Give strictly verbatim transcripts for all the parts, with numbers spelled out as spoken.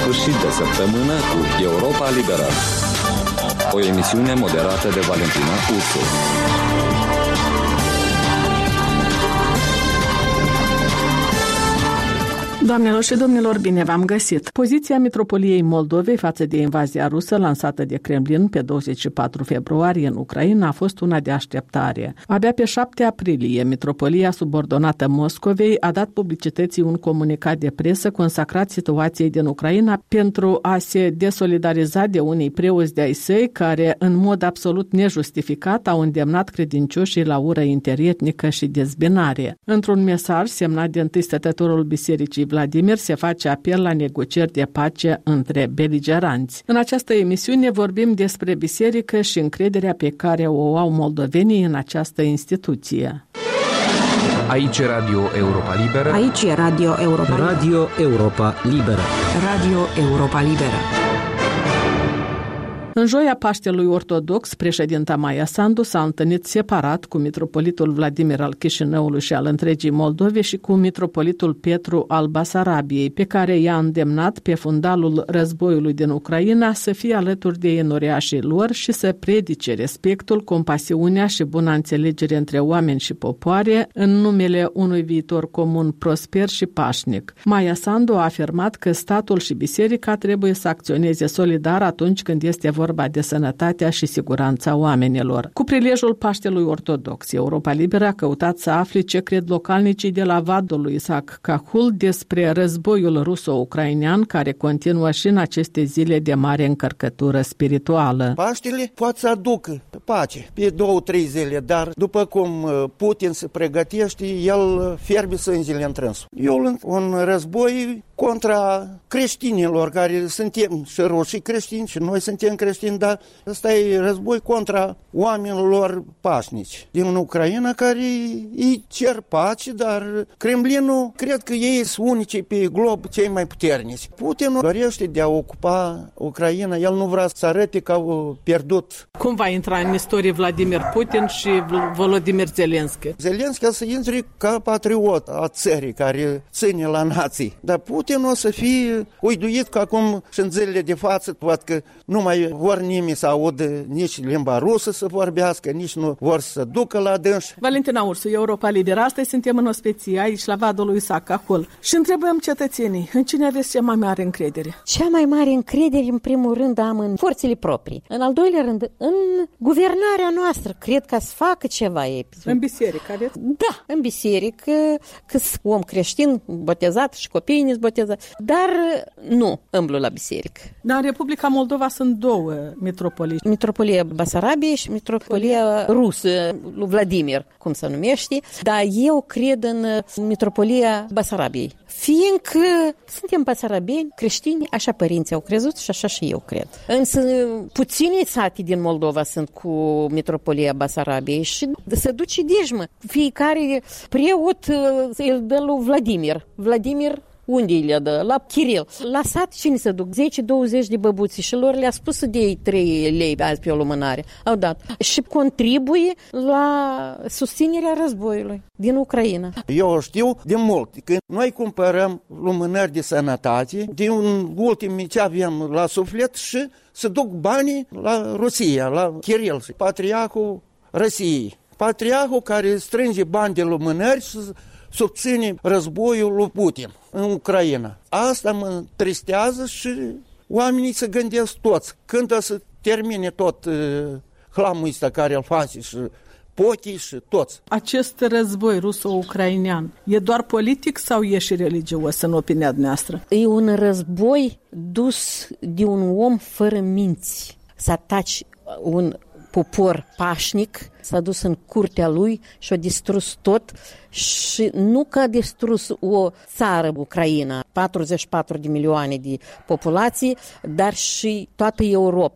sfârșit de săptămână cu Europa Liberă. O emisiune moderată de Valentina Ursu. Doamnelor și domnilor, bine v-am găsit! Poziția Mitropoliei Moldovei față de invazia rusă lansată de Kremlin pe douăzeci și patru februarie în Ucraina a fost una de așteptare. Abia pe șapte aprilie, Mitropolia subordonată Moscovei a dat publicității un comunicat de presă consacrat situației din Ucraina pentru a se desolidariza de unii preoți de ai săi care, în mod absolut nejustificat, au îndemnat credincioșii la ură interetnică și dezbinare. Într-un mesaj semnat de întâi stătătorul Bisericii Vladimir se face apel la negocieri de pace între beligeranți. În această emisiune vorbim despre biserică și încrederea pe care o au moldovenii în această instituție. Aici e Radio Europa Liberă. Aici e Radio Europa Liberă. Radio Europa Liberă. Radio Europa Liberă. În joia Paștelui Ortodox, președinta Maia Sandu s-a întâlnit separat cu mitropolitul Vladimir al Chișinăului și al întregii Moldove și cu mitropolitul Petru al Basarabiei, pe care i-a îndemnat pe fundalul războiului din Ucraina să fie alături de enoriașii lor și să predice respectul, compasiunea și buna înțelegere între oameni și popoare în numele unui viitor comun prosper și pașnic. Maia Sandu a afirmat că statul și biserica trebuie să acționeze solidar atunci când este vorba de sănătatea și siguranța oamenilor. Cu prilejul Paștelui Ortodox, Europa Liberă a căutat să afle ce cred localnicii de la Vadul lui Isaac Cahul despre războiul ruso-ucrainean care continuă și în aceste zile de mare încărcătură spirituală. Paștele poate să aducă pace pe două, trei zile, dar după cum Putin se pregătește, el fierbe sângele în trânsul. Eu un război contra creștinilor, care suntem și roșii creștini și noi suntem creștini, dar ăsta e război contra oamenilor pașnici din Ucraina care îi cer pace, dar Kremlinul cred că ei sunt unici pe glob cei mai puternici. Putin dorește de a ocupa Ucraina, el nu vrea să arate că au pierdut. Cum va intra în istorie Vladimir Putin și Volodymyr Zelensky? Zelensky o să intre ca patriot a țării care ține la nații, dar Putin o să fie uiduit că acum și în zilele de față văd că nu mai vor nimeni să audă nici limba rusă să vorbească, nici nu vor să ducă la dânși. Valentina Ursu, Europa Liberă. Astăzi suntem în ospecie aici la Vadul lui Isaac Cahul și întrebăm cetățenii, în cine aveți cea mai mare încredere? Cea mai mare încredere, în primul rând, am în forțele proprii. În al doilea rând, în guvernarea noastră. Cred că să facă ceva ei. În biserică, aveți? Da, în biserică, că om creștin, botezat și copiii ne botezați, dar nu îmblu la biserică. Dar în Republica Moldova sunt două mitropolii. Mitropolia Basarabiei și mitropolia rusă, lui Vladimir, cum se numește, dar eu cred în mitropolia Basarabiei. Fiindcă suntem basarabeni, creștini, așa părinții au crezut și așa și eu cred. Însă puține sate din Moldova sunt cu mitropolia Basarabiei și se duce dijmă. Fiecare preot îl dă lui Vladimir. Vladimir unde le dă? La Chiril. La sat cine se duc? zece douăzeci de băbuții și lor le-a spus să dea trei lei azi pe o lumânare. Au dat. Și contribuie la susținerea războiului din Ucraina. Eu știu de mult că noi cumpărăm lumânări de sănătate din ultimii ce avem la suflet și se duc banii la Rusia, la Chiril, patriarhul Rusiei. Patriarhul care strânge bani de lumânări și susține războiul lui Putin în Ucraina. Asta mă tristează și oamenii se gândesc toți. Când o să termine tot uh, hlamul ăsta care îl face și potii și toți. Acest război ruso-ucrainean e doar politic sau e și religios în opinia noastră? E un război dus de un om fără minți. Să ataci un popor pașnic, s-a dus în curtea lui și a distrus tot și nu că a distrus o țară, Ucraina, patruzeci și patru de milioane de populație, dar și toată Europa.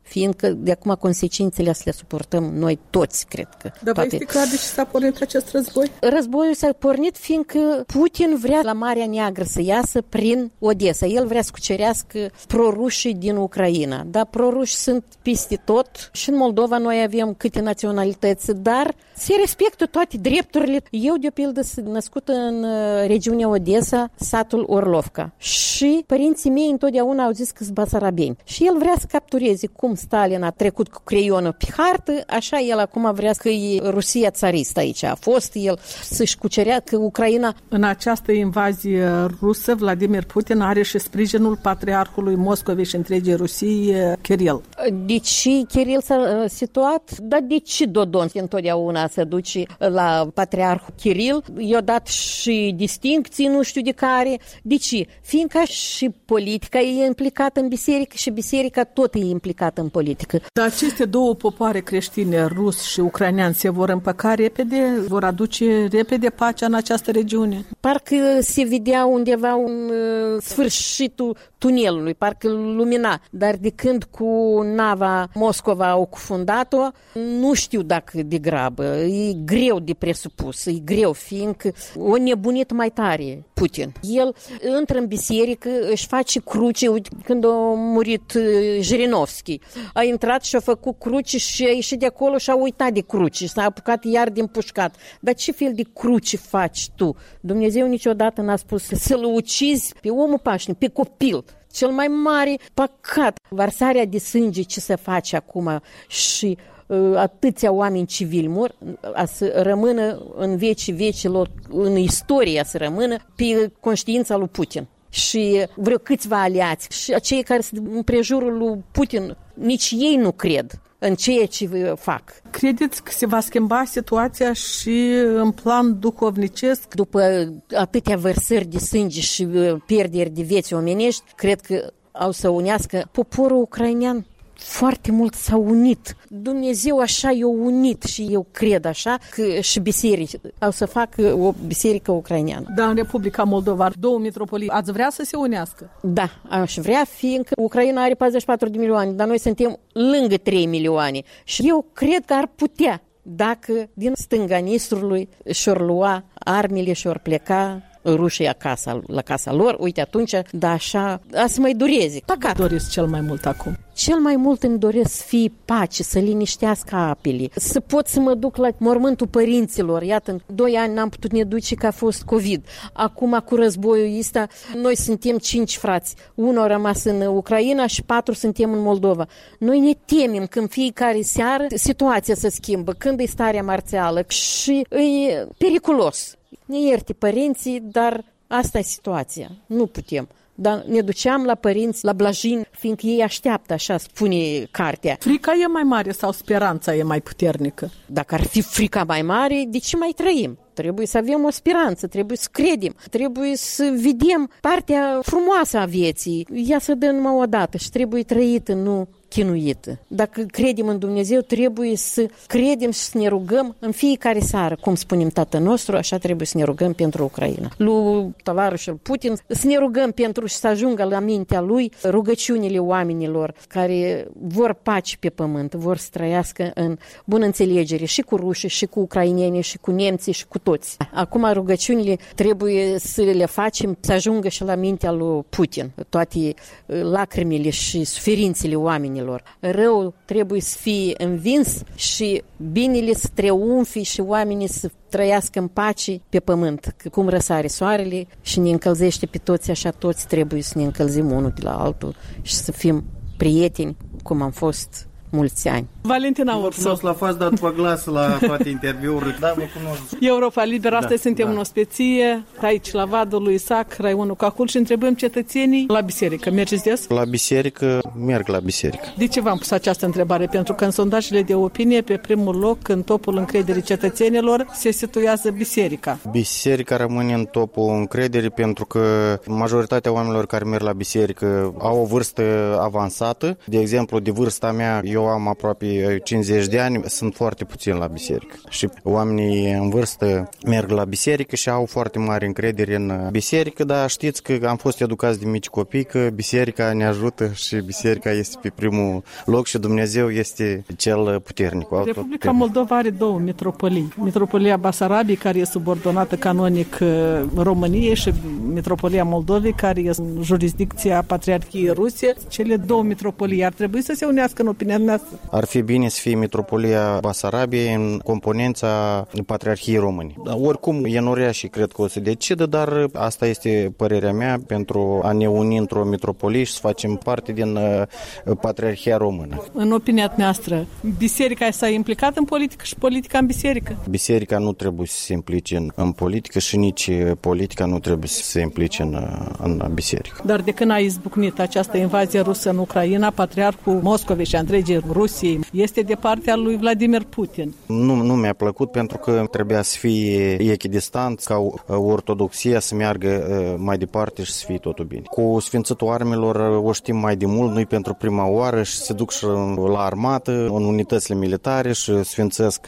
fiindcă de acum consecințele să le suportăm noi toți, cred că. Dar vă este clar de ce s-a pornit acest război? Războiul s-a pornit fiindcă Putin vrea la Marea Neagră să iasă prin Odessa. El vrea să cucerească prorușii din Ucraina. Dar proruși sunt peste tot. Și în Moldova noi avem câte naționalități, dar se respectă toate drepturile. Eu, de pildă, sunt născută în regiunea Odessa, satul Orlovka. Și părinții mei întotdeauna au zis că sunt basarabeni. Și el vrea să captureze cum Stalin a trecut cu creionul pe hartă, așa el acum vrea că e Rusia țaristă aici. A fost el să-și cucerească Ucraina. În această invazie rusă, Vladimir Putin are și sprijinul patriarhului Moscovei și întregii Rusii, Kiril. Deci Kiril s-a situat, dar de ce Dodon întotdeauna se duce la patriarhul Kiril? I-a dat și distincții, nu știu de care. De ce? Fiindcă și politica e implicată în biserică și biserica tot e implicată în politică. Dar aceste două popoare creștine, rus și ucrainean, se vor împăca repede? Vor aduce repede pacea în această regiune? Parcă se vedea undeva un uh, sfârșitul tunelului, parcă lumina. Dar de când cu nava Moscova au cufundat-o, nu știu dacă de grabă. E greu de presupus, e greu, fiindcă o nebunit mai tare Putin. El intră în biserică, își face cruce. Când a murit Jirinovski, a intrat și a făcut cruce și a ieșit de acolo și a uitat de cruce. S-a apucat iar din pușcat. Dar ce fel de cruce faci tu? Dumnezeu niciodată n-a spus să-l ucizi pe omul pașnic, pe copil. Cel mai mare păcat. Varsarea de sânge ce se face acum și uh, atâția oameni civili mor, a să rămână în vecii vecilor, în istoria să rămână pe conștiința lui Putin. Și vreo câțiva aliați și cei care sunt în prejurul lui Putin, nici ei nu cred în ceea ce fac. Credeți că se va schimba situația și în plan duhovnicesc? După atâtea vărsări de sânge și pierderi de vieți omenești, cred că au să unească poporul ucrainean. Foarte mult s-au unit. Dumnezeu așa i-a unit și eu cred așa că și biserici au să facă o biserică ucraineană. Da, în Republica Moldova, două mitropolii, ați vrea să se unească? Da, aș vrea, fiindcă Ucraina are patruzeci și patru de milioane, dar noi suntem lângă trei milioane. Și eu cred că ar putea, dacă din stânga Nistrului și-or lua armele și-or pleca rușii acasă, la casa lor, uite atunci, dar așa, a să mai dureze. Păcat. Doresc cel mai mult acum? Cel mai mult îmi doresc să fie pace, să liniștească apele, să pot să mă duc la mormântul părinților. Iată, în doi ani n-am putut ne duce că a fost COVID. Acum, cu războiul ăsta, noi suntem cinci frați. Unul a rămas în Ucraina și patru suntem în Moldova. Noi ne temem când fiecare seară situația se schimbă, când e starea marțială și e periculos. Ne ierte părinții, dar asta e situația. Nu putem. Dar ne duceam la părinți, la blajini, fiindcă ei așteaptă, așa spune cartea. Frica e mai mare sau speranța e mai puternică? Dacă ar fi frica mai mare, de ce mai trăim? Trebuie să avem o speranță, trebuie să credem, trebuie să vedem partea frumoasă a vieții. Ea se dă numai o dată și trebuie trăită, nu chinuită. Dacă credem în Dumnezeu, trebuie să credem și să ne rugăm în fiecare seară. Cum spunem Tatăl nostru, așa trebuie să ne rugăm pentru Ucraina. Lui tovarășul Putin, să ne rugăm pentru și să ajungă la mintea lui rugăciunile oamenilor care vor pace pe pământ, vor să trăiască în bună înțelegere și cu rușii, și cu ucrainenii, și cu nemții, și cu toți. Acum rugăciunile trebuie să le facem să ajungă și la mintea lui Putin. Toate lacrimile și suferințele oamenilor. Răul trebuie să fie învins și binele să triumfe și oamenii să trăiască în pace pe pământ. Cum răsare soarele și ne încălzește pe toți, așa toți trebuie să ne încălzim unul de la altul și să fim prieteni cum am fost mulți ani. Valentina Ursu. Vă cunosc la față, dar după glas la toate interviurile. Da, mă cunosc. Europa Liberă, astăzi da, suntem da. în ospăție, aici la Vadul lui Isaac, Raionul Cahul și întrebăm cetățenii la biserică. Mergeți des? La biserică, merg la biserică. De ce v-am pus această întrebare? Pentru că în sondajele de opinie, pe primul loc, în topul încrederii cetățenilor, se situează biserica. Biserica rămâne în topul încrederii pentru că majoritatea oamenilor care merg la biserică au o vârstă avansată. De exemplu, de vârsta mea, eu am aproape aproape cincizeci de ani, sunt foarte puțini la biserică. Și oamenii în vârstă merg la biserică și au foarte mare încredere în biserică, dar știți că am fost educați de mici copii că biserica ne ajută și biserica este pe primul loc și Dumnezeu este cel puternic. Republica Moldova are două mitropolii. Mitropolia Basarabiei, care e subordonată canonic României, și Mitropolia Moldovei, care e în jurisdicția Patriarhiei Rusie. Cele două mitropolii ar trebui să se unească în opinia noastră? Ar fi bine să fie Mitropolia Basarabiei în componența Patriarhiei Române. Oricum, Enoria și cred că o să decidă, dar asta este părerea mea pentru a ne uni într-o mitropolie și să facem parte din Patriarhia Română. În opinia noastră, biserica s-a implicat în politică și politica în biserică? Biserica nu trebuie să se implice în, în politică și nici politica nu trebuie să se implice în, în biserică. Dar de când a izbucnit această invazie rusă în Ucraina, Patriarhul Moscovei și a întregii Rusiei este de partea lui Vladimir Putin. Nu, nu mi-a plăcut pentru că trebuia să fie echidistant, ca ortodoxia să meargă mai departe și să fie totul bine. Cu sfințitul armelor o știm mai de mult, nu-i pentru prima oară și se duc și la armată, în unitățile militare și sfințesc.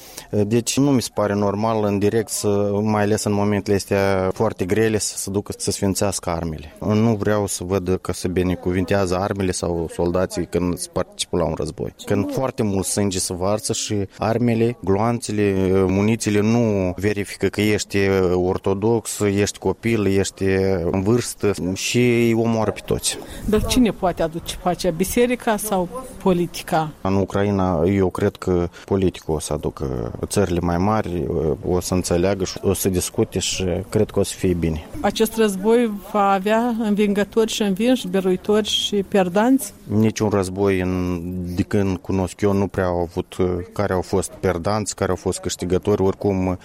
Deci nu mi se pare normal în direct, să, mai ales în momentele astea foarte grele, să se ducă să sfințească armele. Nu vreau să văd că se binecuvintează armele sau soldații când se participă la un război. Când foarte mult sânge se varsă și armele, gloanțele, munițiile nu verifică că ești ortodox, ești copil, ești în vârstă și îi omoară pe toți. Dar cine poate aduce pacea? Biserica sau politica? În Ucraina eu cred că politica o să aducă. Țările mai mari o să înțeleagă și o să discute și cred că o să fie bine. Acest război va avea învingători și învinși, biruitori și perdanți? Niciun război, de când cunosc eu, nu prea au avut care au fost perdanți, care au fost câștigători. Oricum,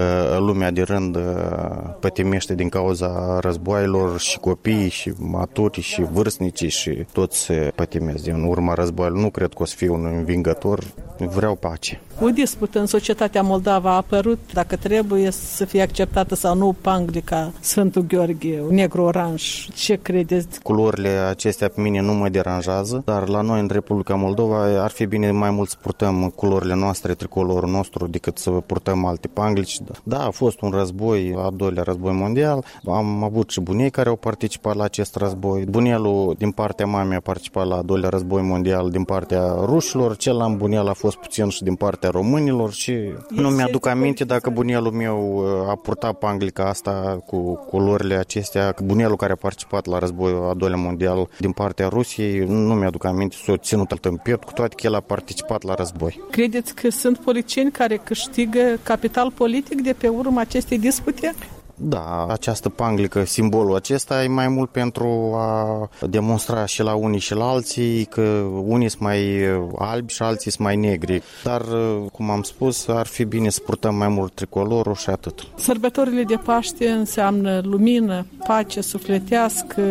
lumea de rând pătimește din cauza războaielor și copiii și maturi și vârstnici și toți se pătimesc din urma războaielor. Nu cred că o să fie un învingător. Vreau pace. O dispută în societatea moldava a apărut dacă trebuie să fie acceptată sau nu panglica Sfântul Gheorghe, negru-oranj. Ce credeți? Culorile acestea pe mine nu mă deranjează, dar la noi în Republica Moldova ar fi bine mai mult să purtăm culorile noastre, tricolorul nostru, decât să purtăm alte panglici. Da, a fost un război, al doilea război mondial. Am avut și bunii care au participat la acest război. Bunelul din partea mamei a participat la al doilea război mondial din partea rușilor, celălalt bunel a fost puțin și din partea românilor și nu mi-aduc aminte dacă bunelul meu a purtat panglica asta cu culorile acestea. Bunelul care a participat la războiul al doilea mondial din partea Rusiei, nu mi-aduc aminte să o ținut în piept, cu toate că el a participat la război. Credeți că sunt politicieni care câștigă capital politic de pe urma acestei dispute? Da, această panglică, simbolul acesta e mai mult pentru a demonstra și la unii și la alții că unii sunt mai albi și alții sunt mai negri. Dar, cum am spus, ar fi bine să purtăm mai mult tricolorul și atât. Sărbătorile de Paște înseamnă lumină, pace sufletească,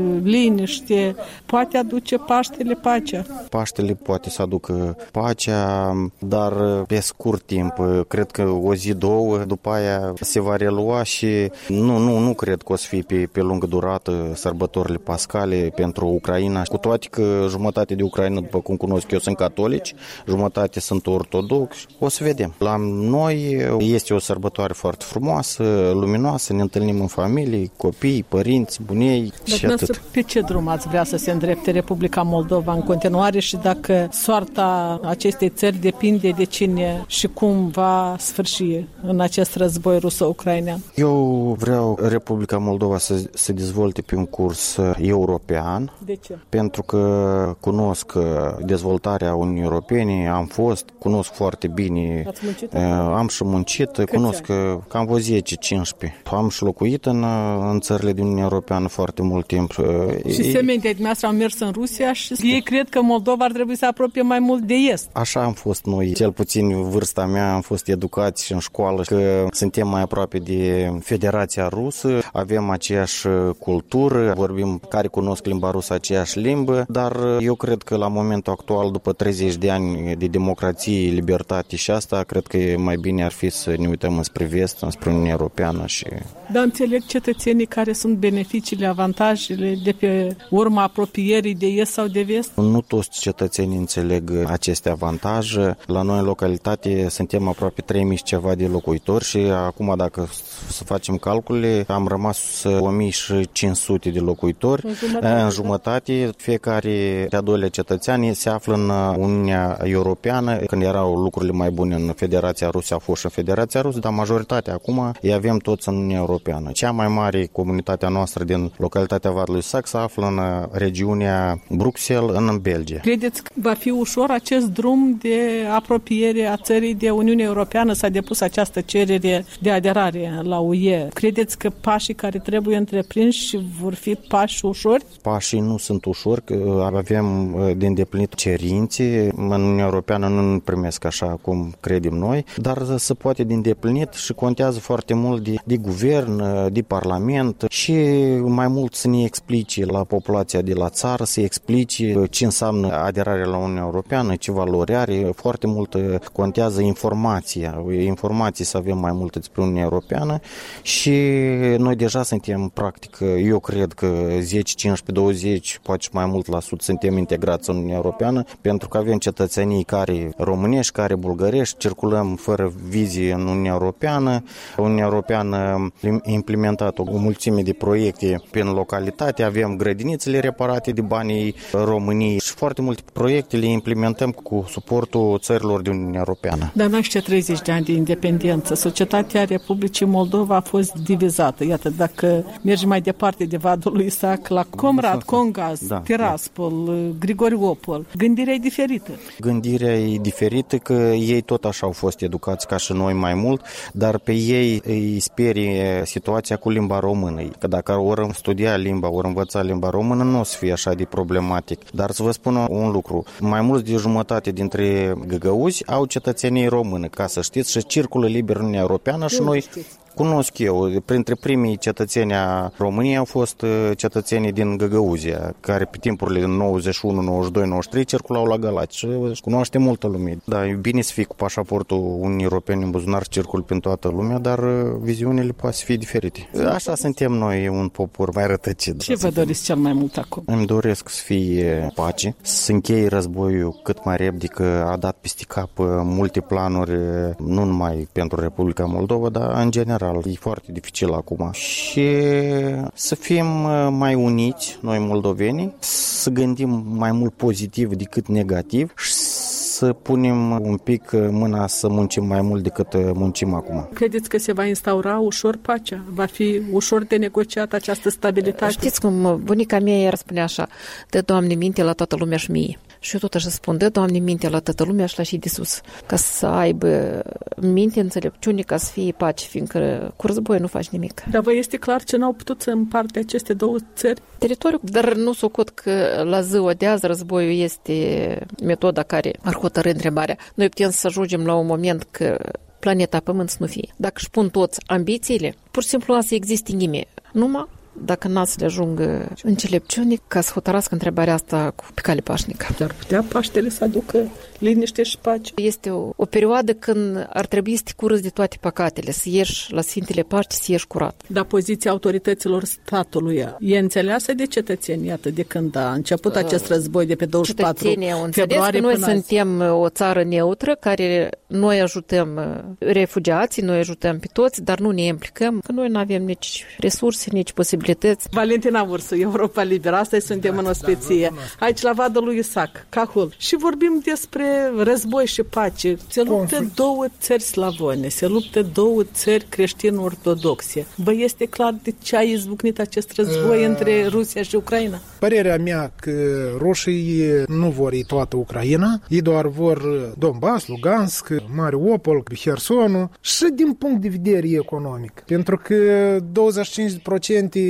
liniște. Poate aduce Paștele pacea? Paștele poate să aducă pacea, dar pe scurt timp. Cred că o zi, două, după aia se va relua și Nu, nu, nu cred că o să fie pe, pe lungă durată sărbătorile pascale pentru Ucraina. Cu toate că jumătate de Ucraina, după cum cunosc eu, sunt catolici, jumătate sunt ortodoxi. O să vedem. La noi este o sărbătoare foarte frumoasă, luminoasă, ne întâlnim în familie, copii, părinți, bunei și atât. Pe ce drum ați vrea să se îndrepte Republica Moldova în continuare și dacă soarta acestei țări depinde de cine și cum va sfârși în acest război ruso-ucrainean? Eu vreau Republica Moldova să se dezvolte pe un curs european. De ce? Pentru că cunosc dezvoltarea Uniunii Europene, am fost, cunosc foarte bine. Ați muncit? Am și muncit, Câți cunosc ani? cam vreo zece cincisprezece. Am și locuit în, în țările din Uniunea Europeană foarte mult timp. Și semenii de dumneavoastră au mers în Rusia și ei cred că Moldova ar trebui să apropie mai mult de est. Așa am fost noi, cel puțin vârsta mea, am fost educați și în școală că suntem mai aproape de F Federația Rusă, avem aceeași cultură, vorbim, care cunosc limba rusă, aceeași limbă, dar eu cred că la momentul actual, după treizeci de ani de democrație, libertate și asta, cred că mai bine ar fi să ne uităm înspre vest, înspre Uniunea Europeană și... Dar înțeleg cetățenii care sunt beneficiile, avantajele de pe urma apropierii de est sau de vest? Nu toți cetățenii înțeleg aceste avantaje. La noi în localitate suntem aproape trei mii și ceva de locuitori și acum dacă să facem calcule, am rămas o mie cinci sute de locuitori. În jumătate, în jumătate fiecare de-a doilea cetățean se află în Uniunea Europeană. Când erau lucrurile mai bune în Federația Rusă, a fost și în Federația Rusă, dar majoritatea acum îi avem toți în Uniunea Europeană. Cea mai mare comunitatea noastră din localitatea Vadului Sac se află în regiunea Bruxelles, în Belgia. Credeți că va fi ușor acest drum de apropiere a țării de Uniunea Europeană? S-a depus această cerere de aderare la U E. Credeți că pașii care trebuie întreprinși vor fi pași ușori? Pașii nu sunt ușori, că avem de îndeplinit cerințe. În Uniunea Europeană nu primesc așa cum credem noi, dar se poate de îndeplinit și contează foarte mult de, de guvern, de parlament și mai mult să ne explice la populația de la țară, să explice ce înseamnă aderarea la Uniunea Europeană, ce valori are. Foarte mult contează informația, informații să avem mai multe despre Uniunea Europeană și noi deja suntem practic, eu cred că zece, cincisprezece, douăzeci, poate și mai mult la sută suntem integrați în Uniunea Europeană, pentru că avem cetățenii care românești, care bulgărești, circulăm fără vize în Uniunea Europeană. Uniunea Europeană a implementat o mulțime de proiecte prin localitate, avem grădinițele reparate de banii României și foarte multe proiecte le implementăm cu suportul țărilor din Uniunea Europeană. Dar noi știu treizeci de ani de independență, societatea Republicii Moldova a fost divizată. Iată, dacă mergi mai departe de Vadul lui Sac, la Comrat, Congaz, da, Tiraspol, da. Grigoriopol, gândirea e diferită. Gândirea e diferită, că ei tot așa au fost educați ca și noi mai mult, dar pe ei îi sperie situația cu limba română. Că dacă ori studia limba, ori învăța limba română, nu o să fie așa de problematic. Dar să vă spun un lucru, mai mulți de jumătate dintre găgăuzi au cetățenie română, ca să știți, și circulă liber în Uniunea Europeană și noi... Cunosc eu, printre primii cetățeni a României au fost cetățenii din Găgăuzia, care pe timpurile din nouăzeci și unu, nouăzeci și doi, nouăzeci și trei circulau la Galați și cunoaște multă lume. Da, e bine să fii cu pașaportul Uniunii Europene în buzunar, circul prin toată lumea, dar viziunile poate să fie diferite. Așa suntem noi, un popor mai rătăcit. Ce vă doriți cel mai mult acum? Îmi doresc să fie pace, să încheie războiul cât mai repede, că a dat peste cap multe planuri, nu numai pentru Republica Moldova, dar în general. E foarte dificil acum. Și să fim mai uniți, noi moldovenii, să gândim mai mult pozitiv decât negativ și să punem un pic mâna să muncim mai mult decât muncim acum. Credeți că se va instaura ușor pacea? Va fi ușor de negociat această stabilitate? Știți cum bunica mea iar spunea așa, dă Doamne minte la toată lumea și mie. Și eu tot așa spun, dă Doamne minte la toată lumea și la și de sus, ca să aibă minte, înțelepciune, ca să fie pace, fiindcă cu război nu faci nimic. Dar vă este clar ce n-au putut să împarte aceste două țări? Teritoriul, dar nu socot că la ziua de azi războiul este metoda care ar hotărî întrebarea. Noi putem să ajungem la un moment că planeta Pământ să nu fie. Dacă își pun toți ambițiile, pur și simplu să existe ghime. Numai dacă n-a să le ajungă înțelepciune ca să hotărască întrebarea asta cu pe cale pașnică. Dar putea Paștele să aducă liniște și pace? Este o, o perioadă când ar trebui să te curăți de toate păcatele, să ieși la Sfintele Paște, să ieși curat. Dar poziția autorităților statului e înțeleasă de cetățeni, iată, de când a început uh, acest război de pe douăzeci și patru februarie. Noi suntem o țară neutră care noi ajutăm refugiații, noi ajutăm pe toți, dar nu ne implicăm, că noi nu avem nici resurse, nici posibilități. Valentina Ursu, Europa Liberă, astăzi suntem da, în ospeție, da, aici la Vadul lui Sac, Cahul, și vorbim despre război și pace. Se luptă Conflict. două țări slavone, se luptă două țări creștin-ortodoxe. Vă este clar de ce a izbucnit acest război uh, între Rusia și Ucraina? Părerea mea că rușii nu vor ei toată Ucraina, ei doar vor Donbass, Lugansk, Mariupol, Hersonul și din punct de vedere economic. Pentru că douăzeci și cinci la sută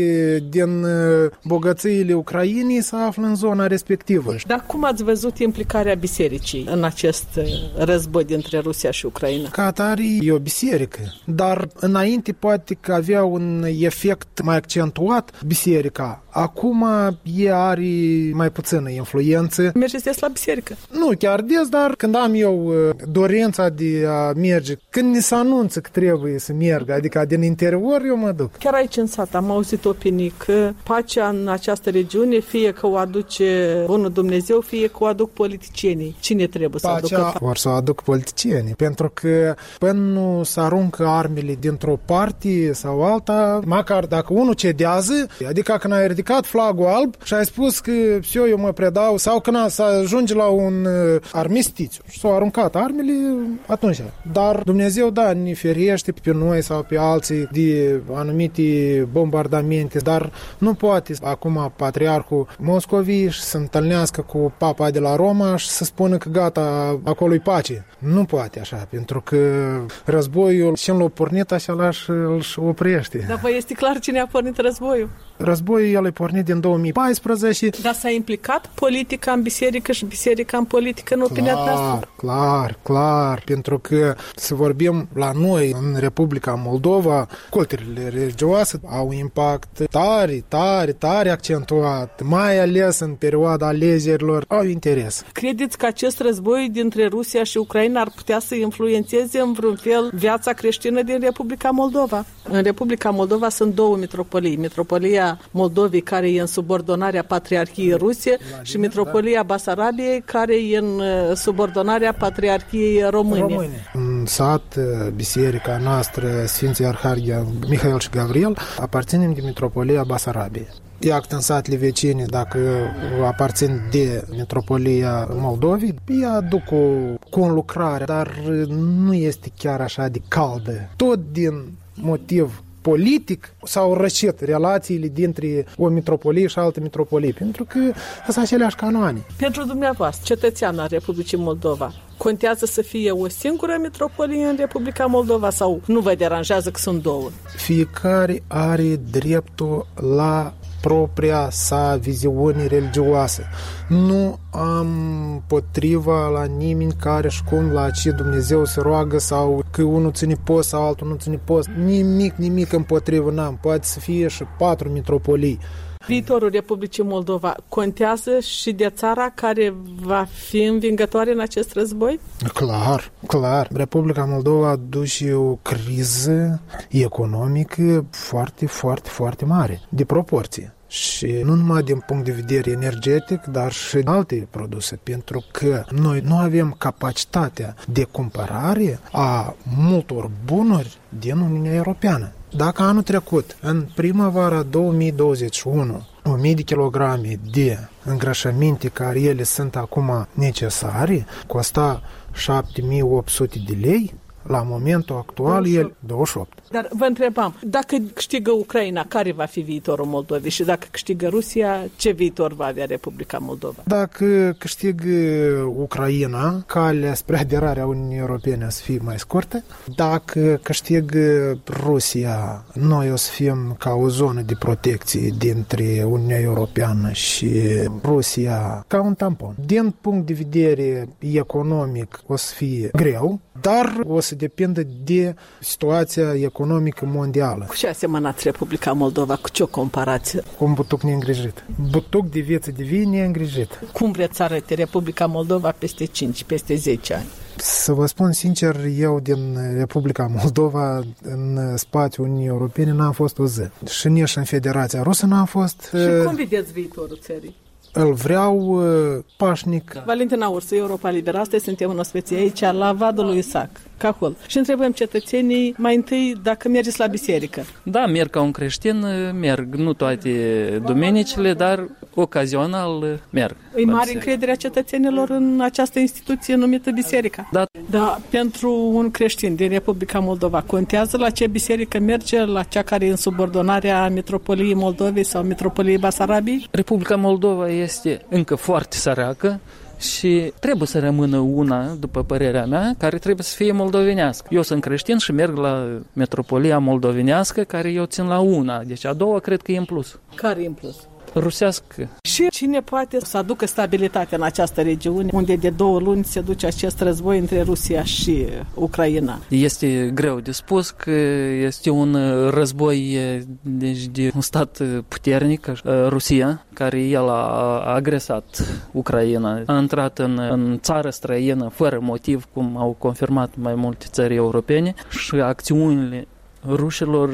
din bogățiile Ucrainei se află în zona respectivă. Dar cum ați văzut implicarea bisericii în acest război dintre Rusia și Ucraina? Ca atare e o biserică, dar înainte poate că avea un efect mai accentuat biserica. Acum ea are mai puțină influență. Mergeți des la biserică? Nu chiar des, dar când am eu dorința de a merge, când ni se anunță că trebuie să merg, adică din interior, eu mă duc. Chiar aici în sat am auzit opinii că pacea în această regiune fie că o aduce bunul Dumnezeu, fie că o aduc politicienii. Cine trebuie să pacea aducă? Or să o aduc politicienii, pentru că până nu se aruncă armele dintr-o parte sau alta, măcar dacă unul cedează, adică când ai ridicat flagul alb și ai spus că eu, eu mă predau, sau când să ajunge la un armistițiu și s-au aruncat armele, atunci. Dar Dumnezeu, da, ne ferește pe noi sau pe alții de anumite bombardamente, dar nu poate acum patriarhul Moscovii să se întâlnească cu papa de la Roma și să spună că gata, acolo-i pace. Nu poate așa, pentru că războiul și l-a pornit așa la și îl oprește. Dar vă este clar cine a pornit războiul? Războiul el a pornit din două mii paisprezece. Dar s-a implicat politica în biserică și biserica în politică în opinia noastră? Clar, clar, pentru că să vorbim la noi în Republica Moldova, culturile religioase au impact tare, tare, tare accentuat, mai ales în perioada alegerilor, au interes. Credeți că acest război dintre Rusia și Ucraina ar putea să influențeze în vreun fel viața creștină din Republica Moldova? În Republica Moldova sunt două mitropolii. Mitropolia Moldovei, care e în subordonarea Patriarhiei Ruse, și Mitropolia Basarabiei, care e în subordonarea Patriarhiei Române. Române. În sat, biserica noastră, Sfinții Arhangel Mihail și Gavril, aparținem de Mitropolia Basarabiei. Iată în satele vecine, dacă aparțin de Mitropolia Moldovei, ei aduc o conlucrare, dar nu este chiar așa de caldă. Tot din motiv politic s-au răcit relațiile dintre o mitropolie și altă mitropolie, pentru că sunt aceleași canoane. Pentru dumneavoastră, cetățean al Republicii Moldova, contează să fie o singură mitropolie în Republica Moldova sau nu vă deranjează că sunt două? Fiecare are dreptul la propria sa viziune religioasă. Nu am potriva la nimeni care și cum la ce Dumnezeu se roagă sau că unul ține post sau altul nu ține post. Nimic, nimic împotrivă n-am. Poate să fie și patru mitropolii. Viitorul Republicii Moldova contează și de țara care va fi învingătoare în acest război? Clar, clar. Republica Moldova duce o criză economică foarte, foarte, foarte mare, de proporție. Și nu numai din punct de vedere energetic, dar și alte produse, pentru că noi nu avem capacitatea de cumpărare a multor bunuri din Uniunea Europeană. Dacă anul trecut, în primăvara două mii douăzeci și unu, o mie de kilograme de îngrășăminte care ele sunt acum necesare, costa șapte mii opt sute de lei, la momentul actual el douăzeci și opt. Dar vă întrebam, dacă câștigă Ucraina, care va fi viitorul Moldovei și dacă câștigă Rusia, ce viitor va avea Republica Moldova? Dacă câștigă Ucraina, calea spre aderarea Uniunii Europene o să fie mai scurtă. Dacă câștigă Rusia, noi o să fim ca o zonă de protecție dintre Uniunea Europeană și Rusia, ca un tampon. Din punct de vedere economic o să fie greu, dar o să depindă de situația economică mondială. Cu ce asemănați Republica Moldova? Cu ce o comparați? Cu un butuc neîngrijit. Butuc de viață de vii neîngrijit. Cum vreți să arăte Republica Moldova peste cinci, peste zece ani? Să vă spun sincer, eu din Republica Moldova, în spațiul Uniunii Europene, n-am fost o zi. Și nici în Federația Rusă n-am fost. Și cum vedeți viitorul țării? Îl vreau uh, pașnic. Da. Valentina Ursu, Europa Liberă. Astăzi suntem în ospeție aici, la Vadul lui Isaac, Cahul. Și întrebăm cetățenii mai întâi dacă mergeți la biserică. Da, merg ca un creștin, merg nu toate duminicile, dar ocazional merg. E mare încrederea cetățenilor în această instituție numită biserica. Da. Da, pentru un creștin din Republica Moldova, contează la ce biserică merge, la cea care e în subordonarea Mitropoliei Moldovei sau Mitropoliei Basarabiei? Republica Moldova este încă foarte săracă, și trebuie să rămână una, după părerea mea, care trebuie să fie moldovenească. Eu sunt creștin și merg la metropolia moldovenească, care eu țin la una, deci a doua cred că e în plus. Care e în plus? Rusească. Și cine poate să aducă stabilitate în această regiune, unde de două luni se duce acest război între Rusia și Ucraina? Este greu de spus că este un război deci, de un stat puternic, Rusia, care el a agresat Ucraina, a intrat în, în țară străină fără motiv, cum au confirmat mai multe țări europene, și acțiunile rușilor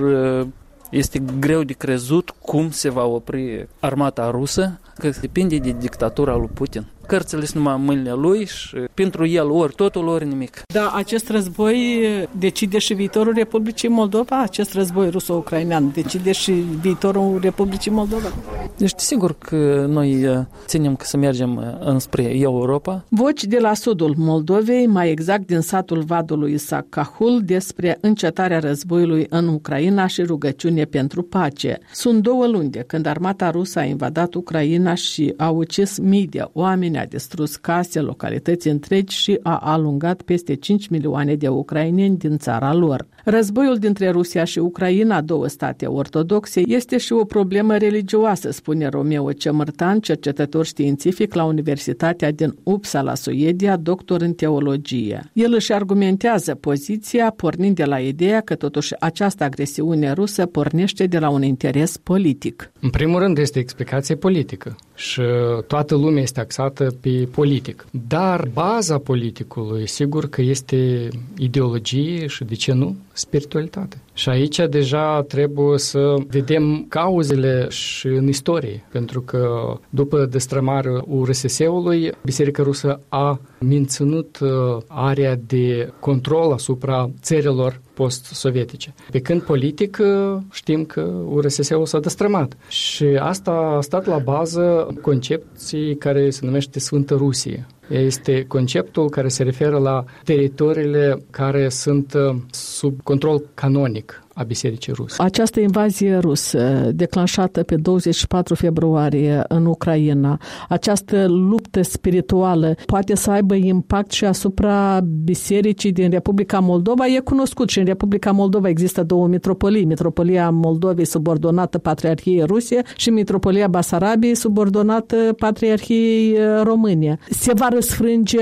este greu de crezut cum se va opri armata rusă, că depinde de dictatura lui Putin. Cărțile sunt numai în mâinile lui și pentru el ori totul, ori nimic. Da, acest război decide și viitorul Republicii Moldova? Acest război ruso-ucrainean decide și viitorul Republicii Moldova? Deci, sigur că noi ținem că să mergem înspre Europa. Voci de la sudul Moldovei, mai exact din satul Vadului Isaac Cahul, despre încetarea războiului în Ucraina și rugăciune pentru pace. Sunt două luni de când armata rusă a invadat Ucraina și a ucis mii de oameni, a distrus case, localități întregi și a alungat peste cinci milioane de ucraineni din țara lor. Războiul dintre Rusia și Ucraina, două state ortodoxe, este și o problemă religioasă, spune Romeo Cemărtan, cercetător științific la Universitatea din Uppsala, Suedia, doctor în teologie. El își argumentează poziția pornind de la ideea că totuși această agresiune rusă pornește de la un interes politic. În primul rând este explicație politică și toată lumea este axată pe politic. Dar baza politicului, sigur că este ideologie și, de ce nu, spiritualitate. Și aici deja trebuie să vedem cauzele și în istorie, pentru că după destrămarea U R S S-ului, Biserica Rusă a menținut area de control asupra țărilor post-sovietice. Pe când politic știm că U R S S-ul s-a destrămat. Și asta a stat la bază concepției care se numește Sfântă Rusie. Este conceptul care se referă la teritoriile care sunt sub control canonic a Bisericii Ruse. Această invazie rusă declanșată pe douăzeci și patru februarie în Ucraina, această luptă spirituală poate să aibă impact și asupra bisericii din Republica Moldova. E cunoscut și în Republica Moldova există două mitropolii, Mitropolia Moldovei subordonată Patriarhiei Rusie și Mitropolia Basarabiei subordonată Patriarhiei România. Se va răsfrânge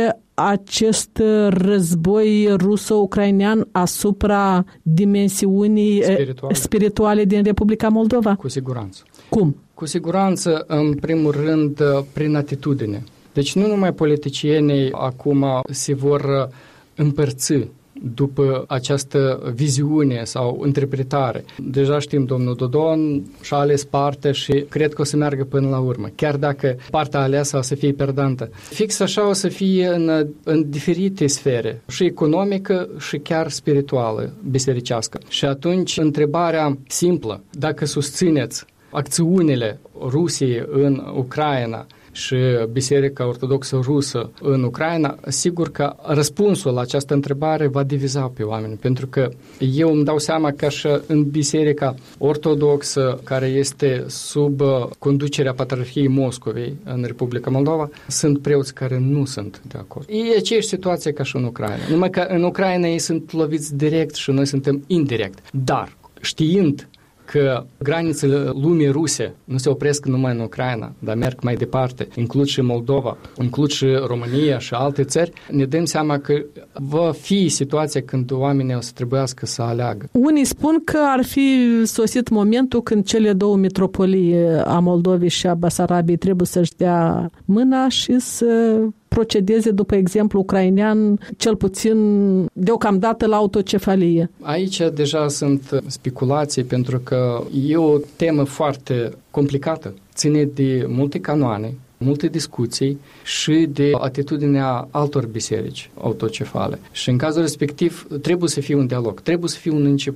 acest război ruso-ucrainean asupra dimensiunii spirituale. spirituale din Republica Moldova? Cu siguranță. Cum? Cu siguranță, în primul rând, prin atitudine. Deci nu numai politicienii acum se vor împărți după această viziune sau interpretare. Deja știm, domnul Dodon și-a ales partea și cred că o să meargă până la urmă, chiar dacă partea aleasă o să fie perdantă. Fix așa o să fie în, în diferite sfere, și economică și chiar spirituală, bisericească. Și atunci, întrebarea simplă, dacă susțineți acțiunile Rusiei în Ucraina și Biserica Ortodoxă Rusă în Ucraina, sigur că răspunsul la această întrebare va diviza pe oameni, pentru că eu îmi dau seama că și în Biserica Ortodoxă, care este sub conducerea Patriarhiei Moscovei în Republica Moldova, sunt preoți care nu sunt de acord. E aceeași situație ca și în Ucraina. Numai că în Ucraina ei sunt loviți direct și noi suntem indirect. Dar știind că granițele lumii ruse nu se opresc numai în Ucraina, dar merg mai departe, includ și Moldova, includ și România și alte țări, ne dăm seama că va fi situația când oamenii o să trebuiască să aleagă. Unii spun că ar fi sosit momentul când cele două mitropolii a Moldovei și a Basarabiei trebuie să-și dea mâna și să procedeze după exemplu ucrainean, cel puțin deocamdată la autocefalie. Aici deja sunt speculații, pentru că e o temă foarte complicată. Ține de multe canoane, multe discuții și de atitudinea altor biserici autocefale. Și în cazul respectiv trebuie să fie un dialog, trebuie să fie un început.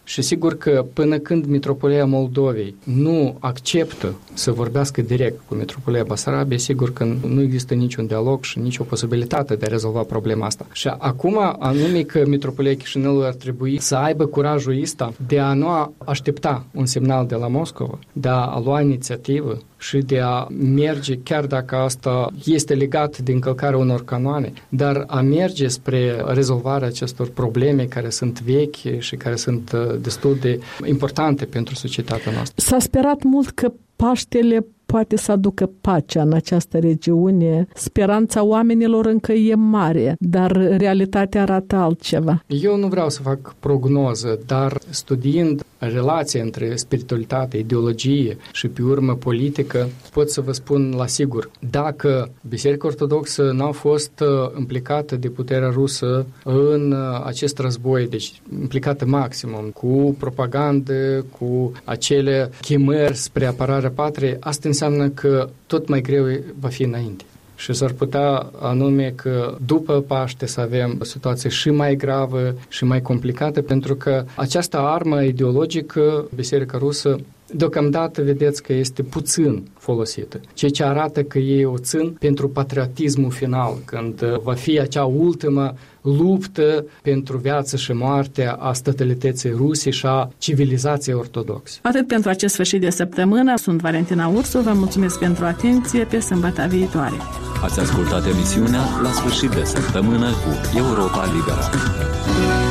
Și sigur că până când Mitropolia Moldovei nu acceptă să vorbească direct cu Mitropolia Basarabiei, sigur că nu există niciun dialog și nicio posibilitate de a rezolva problema asta. Și acum, anume că Mitropolia Chișinăului ar trebui să aibă curajul ăsta de a nu aștepta un semnal de la Moscova, de a lua inițiativă și de a merge, chiar dacă asta este legat de încălcarea unor canoane, dar a merge spre rezolvarea acestor probleme care sunt vechi și care sunt destul de importante pentru societatea noastră. S-a sperat mult că Paștele poate să aducă pacea în această regiune. Speranța oamenilor încă e mare, dar realitatea arată altceva. Eu nu vreau să fac prognoză, dar studiind relația între spiritualitate, ideologie și pe urmă politică, pot să vă spun la sigur, dacă Biserica Ortodoxă n-a fost implicată de puterea rusă în acest război, deci implicată maximum, cu propagandă, cu acele chimări spre apărarea patriei, asta înseamnă că tot mai greu va fi înainte. Și s-ar putea anume că după Paște să avem o situație și mai gravă și mai complicată, pentru că această armă ideologică, Biserica Rusă, deocamdată vedeți că este puțin folosită, ceea ce arată că ei o țin pentru patriotismul final, când va fi acea ultimă luptă pentru viață și moarte a statalității Rusiei și a civilizației ortodoxe. Atât pentru acest sfârșit de săptămână. Sunt Valentina Ursu, vă mulțumesc pentru atenție, pe sâmbătă viitoare. Ați ascultat emisiunea La sfârșit de săptămână cu Europa Liberă.